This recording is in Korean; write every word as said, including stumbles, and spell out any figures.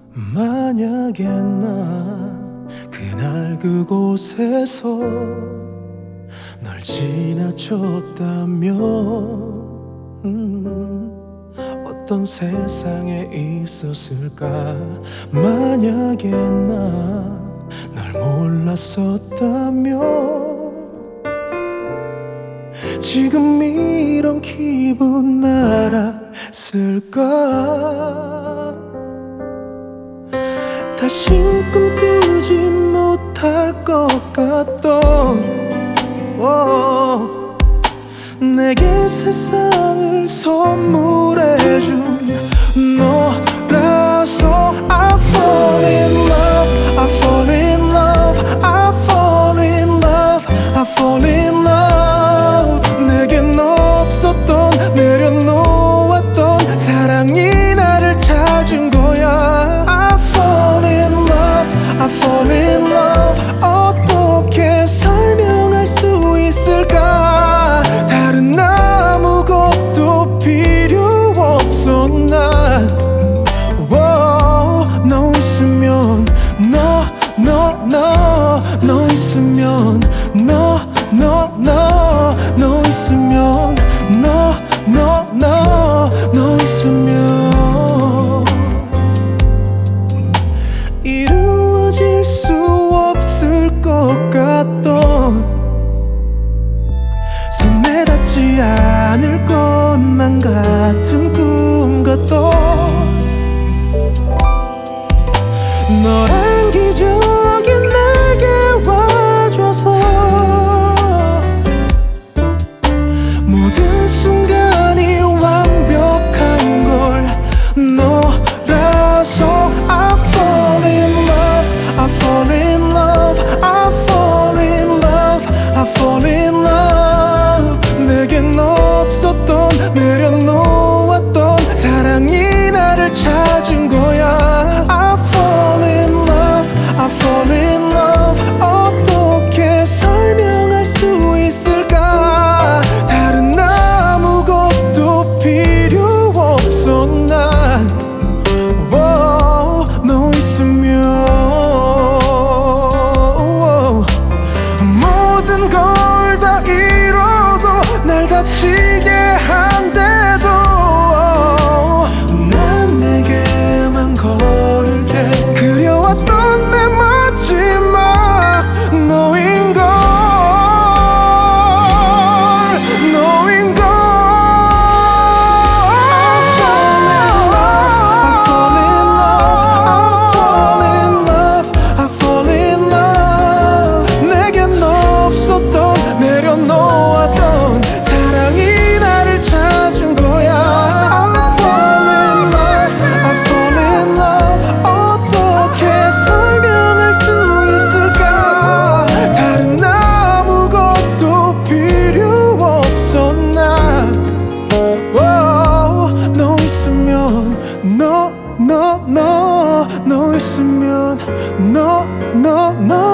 만약에 나 그날 그곳에서 널 지나쳤다면 음, 어떤 세상에 있었을까. 만약에 나 널 몰랐었다면 지금 이런 기분 알았을까. 다시 꿈꾸지 못할 것 같던 오, 내게 세상을 선물해준 너라서 I fall in love, I fall in love, I fall in love, I fall in love. 내겐 없었던 내려놓았던 사랑이 나를 찾은 거야. I fall in love, I fall in love. 어떻게 설명할 수 있을까. 다른 아무것도 필요 없어 난. wow, 너 있으면 너 너 너 너 있으면 너 너 너 너 있으면 너 너 너 너 있으면 이루어질 수 없을 것 같던 손에 닿지 않을 것만 같은 꿈 같던 너란 기적이 내게 와줘서 모든 순간이 완벽한 걸 너라서 I fall in love, I fall in love, I fall in love, I fall in love. 내겐 없었던 내려놓았던 사랑이 나를 찾은 거야. I fall in love, I fall in love. 어떻게 설명할 수 있을까. 다른 아무것도 필요 없어 난. wow, 너 있으면 wow. 모든 걸 다 잃어도 날 다치게 한데도 난 내게만 걸을게. 그려왔던 내 마지막 너인걸 너인걸. I fall in love, I fall in love, I fall in love. 내겐 없었던 내려놓았던 사랑이 나를 찾은 거야. I fall in love, I fall in love. 어떻게 설명할 수 있을까. 다른 아무것도 필요 없어 난. wow, 너 있으면 너 너 너 너 있으면 너 너 너